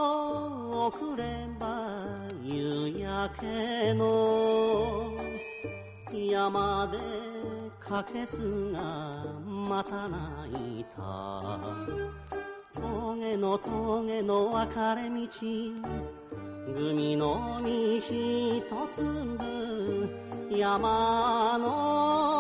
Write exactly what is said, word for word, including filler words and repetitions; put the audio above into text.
と遅れば夕焼けの山でかけすがまた泣いた。峠の峠の分かれ道、海の実一粒山の